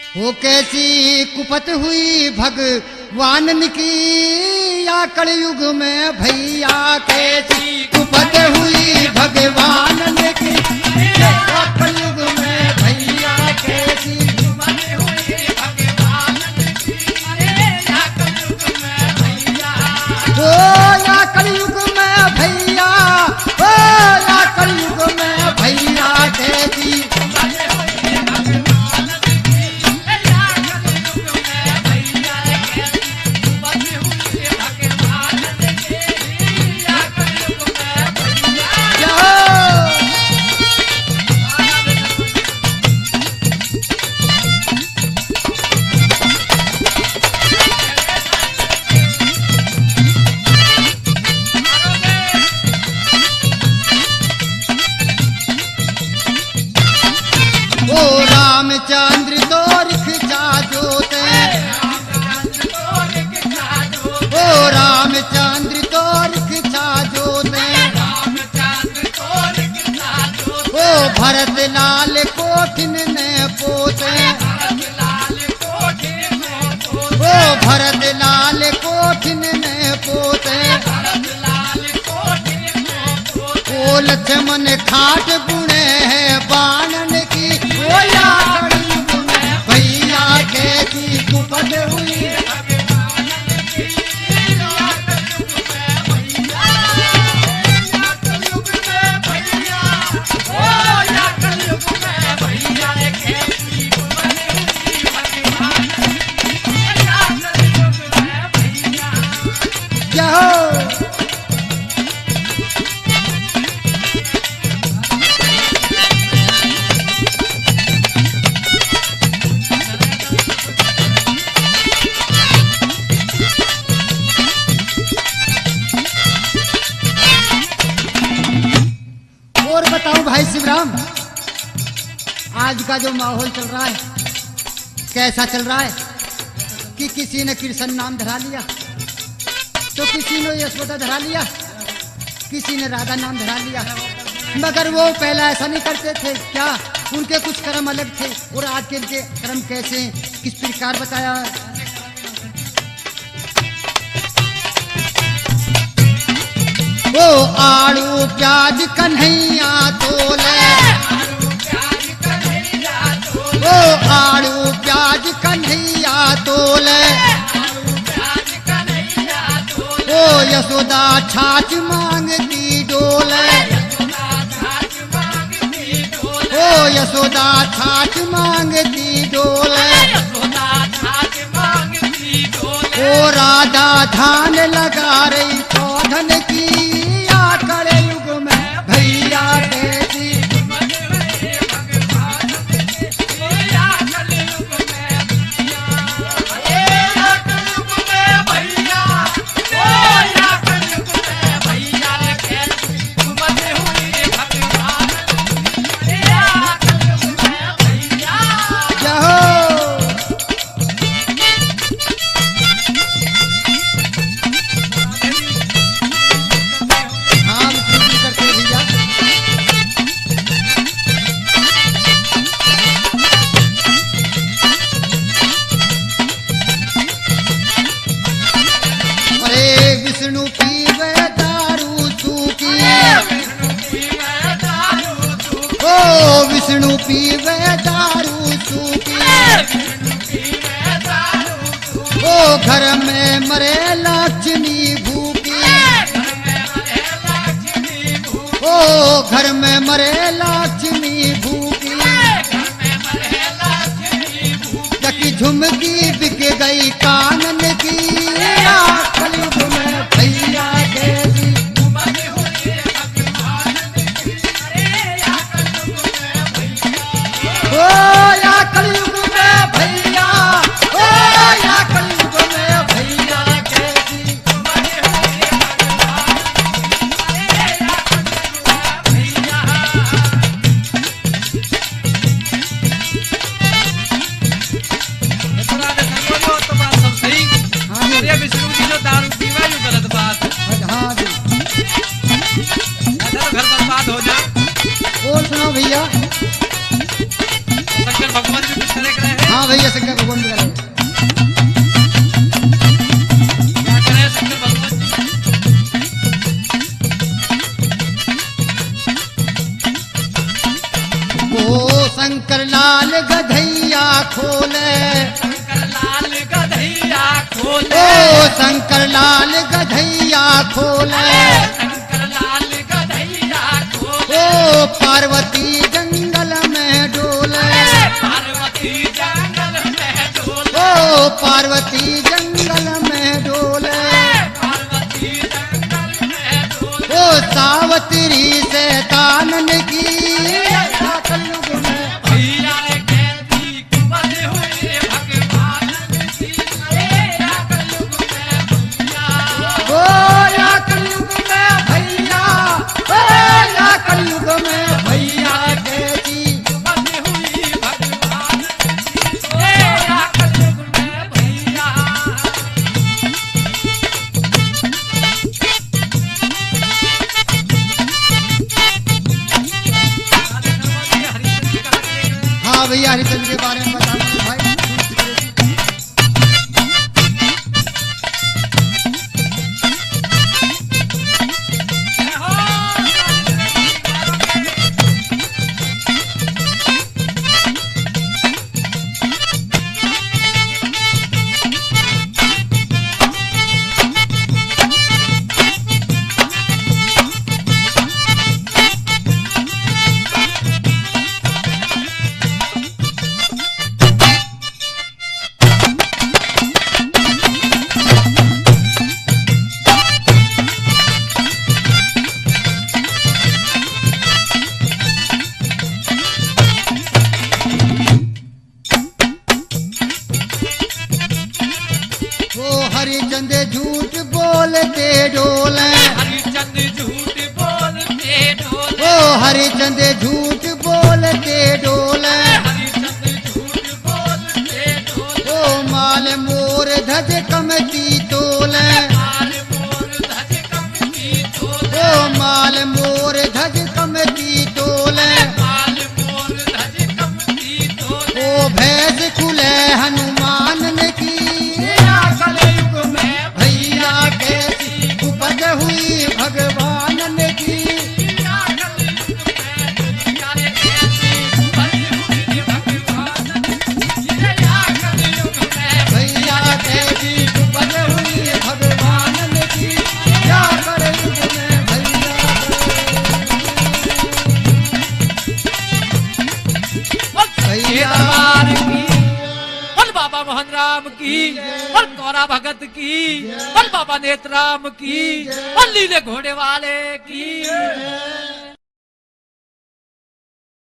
वो कैसी कुपत हुई भगवान की या कलयुग में भैया, कैसी कुपत हुई भगवान की या कलयुग में भैया, कैसी कुपत हुई भगवान की या कलयुग में भैया, ओ या कलयुग में भैया, ओ या कलयुग में भैया, कैसी रामचंद्र तो रिक्शा जोते, ओ रामचंद्र तो रिक्शा जोते, ओ भरत लाल कोठिन ने पोते, ओ भरत लाल कोठिन ने पोते, ओ लक्ष्मण खाट बुने है बाणन की, ओ या कलयुग में भैया, कैसी कुपत हुई भाई शिवराम, आज का जो माहौल चल रहा है कैसा चल रहा है कि किसी ने कृष्ण नाम धरा लिया, तो किसी ने यशोदा धरा लिया, किसी ने राधा नाम धरा लिया, मगर वो पहला ऐसा नहीं करते थे क्या? उनके कुछ कर्म अलग थे और आज के इनके कर्म कैसे किस प्रकार बताया। ओ आलू प्याज कन्हैया तोले, ओ आलू प्याज कन्हैया तोले, ओ यशोदा छाछ मांगती डोले, ओ यशोदा छाछ मांगती डोले, ओ राधा धान लगा रही पौधन की, कलयुग में भैया, कैसी विष्णु पीवे दारू सूखी, ओ विष्णु पीवे दारू सूखी, ओ घर में मरे लक्ष्मी भूखी, ओ घर में मरे लक्ष्मी भूखी, जकी झुमकी बिक गई कानन की, कलयुग में भैया, कैसी ओ या कलयुग में भैया, ओ या कलयुग में भैया, कैसी विष्णु जी जो दारू पीवा जो गलत बात, हाँ जी, घर बर्बाद हो जाए। और सुनो भैया, शंकर भगवान जी कुछ तरह के रहे हाँ भैया शंकर भगवान बिगड़ गए। क्या करे शंकर भगवान जी? ओ शंकर लाल गधैया खोले, शंकर लाल गधैया खोले, ओ शंकर लाल गधैया खोले, शंकर लाल गधैया खोले, ओ पार्वती जंगल में डोले, पार्वती जंगल में डोले, ओ पार्वती जंगल में डोले, पार्वती जंगल में डोले, ओ सावत्री से कानन की कलयुग में, भैया कहती कुंवर हुई भगवान की, या कलयुग में भैया, ओ या कलयुग में भैया, ओ या कलयुग में भैया कहती। कुंवर हुई भगवान की, या कलयुग में भैया। हाँ भैया हरिचंद्र के बारे में बता दो भाई। वो हरिचंद झूठ बोलते डोले, हरिचंद झूठ बोलते डोले, ओ हरिचंद झूठ बोलते डोले, हरिचंद झूठ बोलते डोले, ओ माल मोर धज कमती तोले, माल मोर धज कमती तोले, ओ माल मोर धज कमती तोले, माल मोर धज कमती तोले, ओ भैंस खुले हनुमान ने की, या कलयुग में भैया कैसी उपज हुई भगवान ने की, या कलयुग में भैया रे कैसी बनी हुई भगवान की, या कलयुग में भैया कैसी उपज हुई भगवान ने की, क्या करे युग में भैया। ये दरबार की, बोल बाबा मोहन राम की, बोल गौरा भगत की, बोल बाबा नेत्र राम की, बोल लीले घोड़े वाले की।